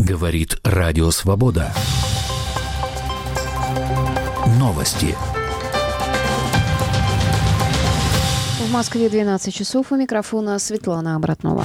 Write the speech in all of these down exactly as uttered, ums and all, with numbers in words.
Говорит Радио Свобода. Новости. В Москве двенадцать часов. У микрофона Светлана Обратнова.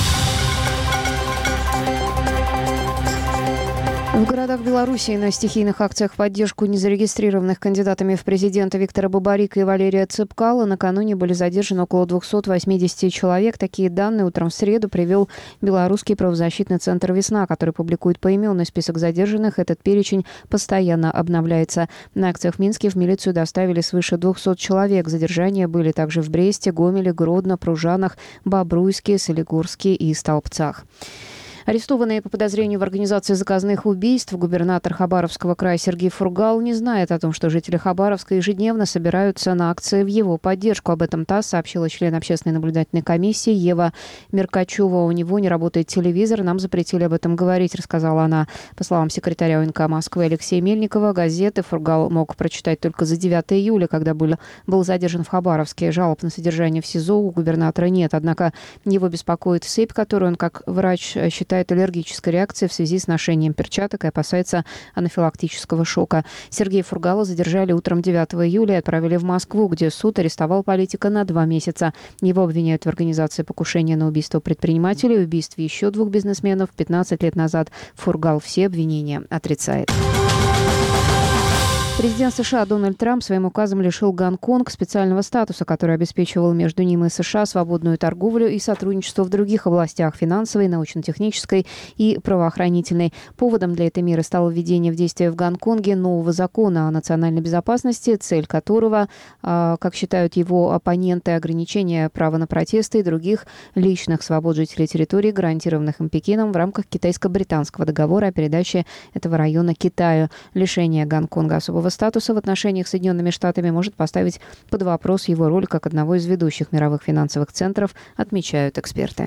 В городах Белоруссии на стихийных акциях в поддержку незарегистрированных кандидатами в президенты Виктора Бабарика и Валерия Цепкала накануне были задержаны около двести восемьдесят человек. Такие данные утром в среду привел Белорусский правозащитный центр «Весна», который публикует поименный список задержанных. Этот перечень постоянно обновляется. На акциях в Минске в милицию доставили свыше двухсот человек. Задержания были также в Бресте, Гомеле, Гродно, Пружанах, Бобруйске, Солигорске и Столбцах. Арестованный по подозрению в организации заказных убийств губернатор Хабаровского края Сергей Фургал не знает о том, что жители Хабаровска ежедневно собираются на акции в его поддержку. Об этом ТАСС сообщила член общественной наблюдательной комиссии Ева Меркачева. У него не работает телевизор, нам запретили об этом говорить, рассказала она. По словам секретаря ОНК Москвы Алексея Мельникова, газеты Фургал мог прочитать только за девятое июля, когда был, был задержан в Хабаровске. Жалоб на содержание в СИЗО у губернатора нет. Однако его беспокоит сыпь, которую он, как врач, считает аллергической реакцией в связи с ношением перчаток и опасается анафилактического шока. Сергея Фургала задержали утром девятого июля и отправили в Москву, где суд арестовал политика на два месяца. Его обвиняют в организации покушения на убийство предпринимателей, убийстве еще двух бизнесменов пятнадцать лет назад. Фургал все обвинения отрицает. Президент США Дональд Трамп своим указом лишил Гонконг специального статуса, который обеспечивал между ним и США свободную торговлю и сотрудничество в других областях – финансовой, научно-технической и правоохранительной. Поводом для этой меры стало введение в действие в Гонконге нового закона о национальной безопасности, цель которого, как считают его оппоненты, ограничение права на протесты и других личных свобод жителей территории, гарантированных им Пекином в рамках китайско-британского договора о передаче этого района Китаю. Лишение Гонконга особого статуса в отношениях с Соединенными Штатами может поставить под вопрос его роль как одного из ведущих мировых финансовых центров, отмечают эксперты.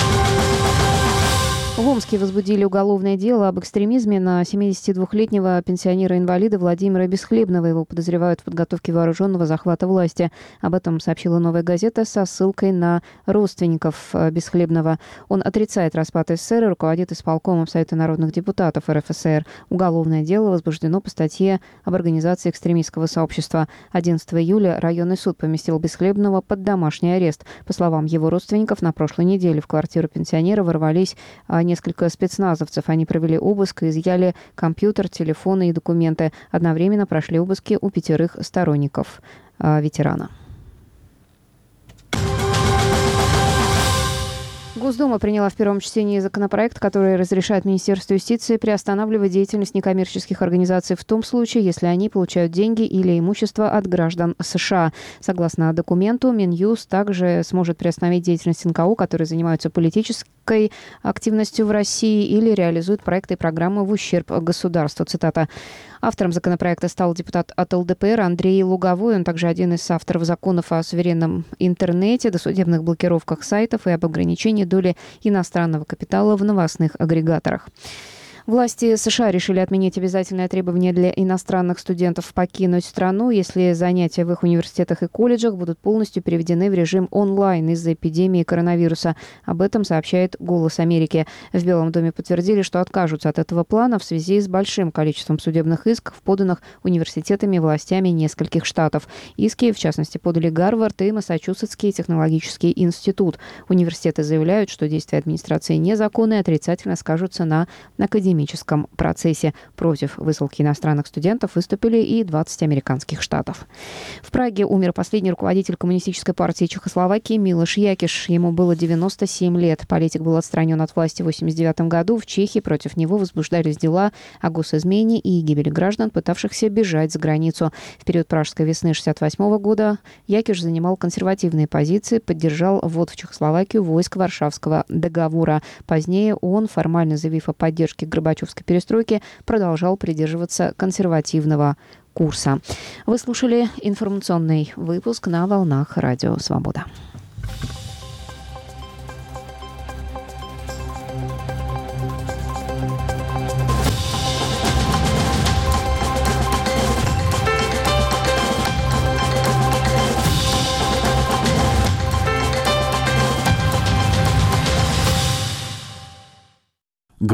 В Омске возбудили уголовное дело об экстремизме на семидесятидвухлетнего пенсионера-инвалида Владимира Бесхлебного. Его подозревают в подготовке вооруженного захвата власти. Об этом сообщила «Новая газета» со ссылкой на родственников Бесхлебного. Он отрицает распад СССР и руководит исполкомом Совета народных депутатов РФСР. Уголовное дело возбуждено по статье об организации экстремистского сообщества. одиннадцатого июля районный суд поместил Бесхлебного под домашний арест. По словам его родственников, на прошлой неделе в квартиру пенсионера ворвались несколько спецназовцев. Они провели обыск и изъяли компьютер, телефоны и документы. Одновременно прошли обыски у пятерых сторонников э, ветерана. Госдума приняла в первом чтении законопроект, который разрешает Министерству юстиции приостанавливать деятельность некоммерческих организаций в том случае, если они получают деньги или имущество от граждан США. Согласно документу, Минюст также сможет приостановить деятельность эн ка о, которые занимаются политической активностью в России или реализуют проекты и программы в ущерб государству. Цитата. Автором законопроекта стал депутат от эл дэ пэ эр Андрей Луговой. Он также один из авторов законов о суверенном интернете, досудебных блокировках сайтов и об ограничении доли иностранного капитала в новостных агрегаторах. Власти США решили отменить обязательное требование для иностранных студентов покинуть страну, если занятия в их университетах и колледжах будут полностью переведены в режим онлайн из-за эпидемии коронавируса. Об этом сообщает «Голос Америки». В Белом доме подтвердили, что откажутся от этого плана в связи с большим количеством судебных исков, поданных университетами и властями нескольких штатов. Иски, в частности, подали Гарвард и Массачусетский технологический институт. Университеты заявляют, что действия администрации незаконны и отрицательно скажутся на академии. процессе. Против высылки иностранных студентов выступили и двадцать американских штатов. В Праге умер последний руководитель Коммунистической партии Чехословакии Милош Якиш. Ему было девяносто семь лет. Политик был отстранен от власти в восемьдесят девятом году. В Чехии против него возбуждались дела о госизмене и гибели граждан, пытавшихся бежать за границу. В период Пражской весны шестьдесят восьмого года Якиш занимал консервативные позиции, поддержал ввод в Чехословакию войск Варшавского договора. Позднее он, формально заявив о поддержке Горбачевской перестройки, продолжал придерживаться консервативного курса. Вы слушали информационный выпуск на волнах Радио Свобода.